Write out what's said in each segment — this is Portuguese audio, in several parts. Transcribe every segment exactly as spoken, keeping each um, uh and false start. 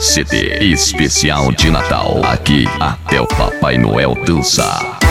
C D especial de Natal. Aqui até o Papai Noel dança.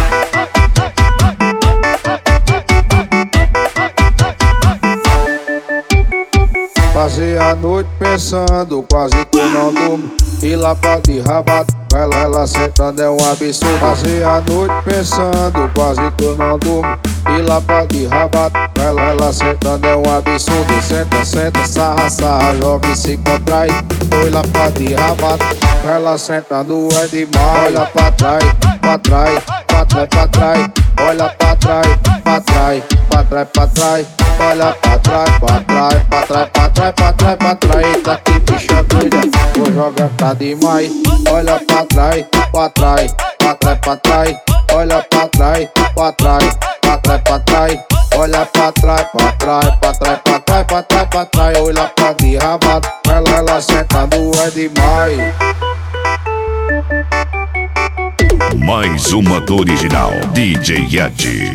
Passei a noite pensando, quase que eu não durmo. E lá pra de rabato, ela, ela sentando é um absurdo. Passei a noite pensando, quase que eu não durmo. E lá pra de rabato, ela, ela sentando é um absurdo. Senta, senta, sarra, sarra, joga e se contrai. Foi lá pra de rabato, ela sentando é demais. Olha pra trás, pra trás, pra trás, pra trás. Olha pra trás, pra trás, pra trás, pra trás. Olha pra trás, pra trás, pra trás, pra trás, pra trás, pra trás. Eita que bicha doida, vou jogar tá demais. Olha pra trás, pra trás, pra trás, pra trás. Olha pra trás, pra trás, pra trás, pra trás. Olha pra trás, pra trás, pra trás, pra trás, pra trás, pra trás. Olha pra de rabato, ela, ela sentando é demais. Mais uma do original, D J Yeti.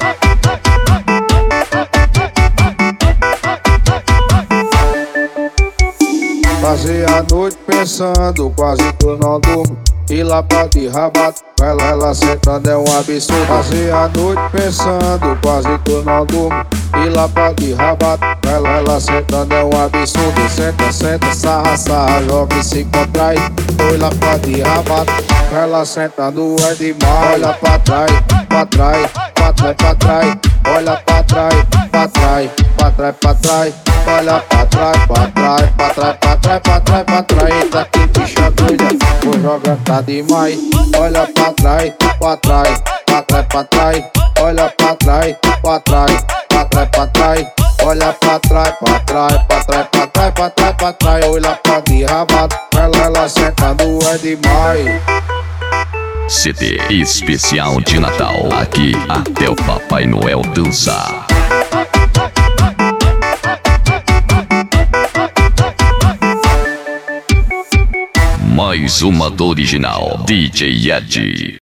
Passei a noite pensando, quase que eu não durmo. E lá pra de rabato, ela, ela sentando é um absurdo. Passei a noite pensando, quase que eu não durmo. E lá pra de rabato, ela, ela sentando é um absurdo. Senta, senta, sarra, sarra, joga e se contrai. Foi lá pra de rabato, ela sentando é demais. Olha pra trás, pra trás, pra trás, pra trás. Olha pra trás, pra trás, pra trás, pra trás. Olha pra trás, pra trás, pra trás, pra trás, pra trás, pra trás. Eita que bicha doida, vou jogar tá demais. Olha pra trás, pra trás, pra trás, pra trás. Olha pra trás, pra trás, pra trás, pra trás. Olha pra trás, pra trás, pra trás, pra trás, pra trás, pra trás. Olha pra de rabato, ela, ela sentando é demais. C D especial de Natal. Aqui até o Papai Noel dança. Mais uma do original, D J Yeti.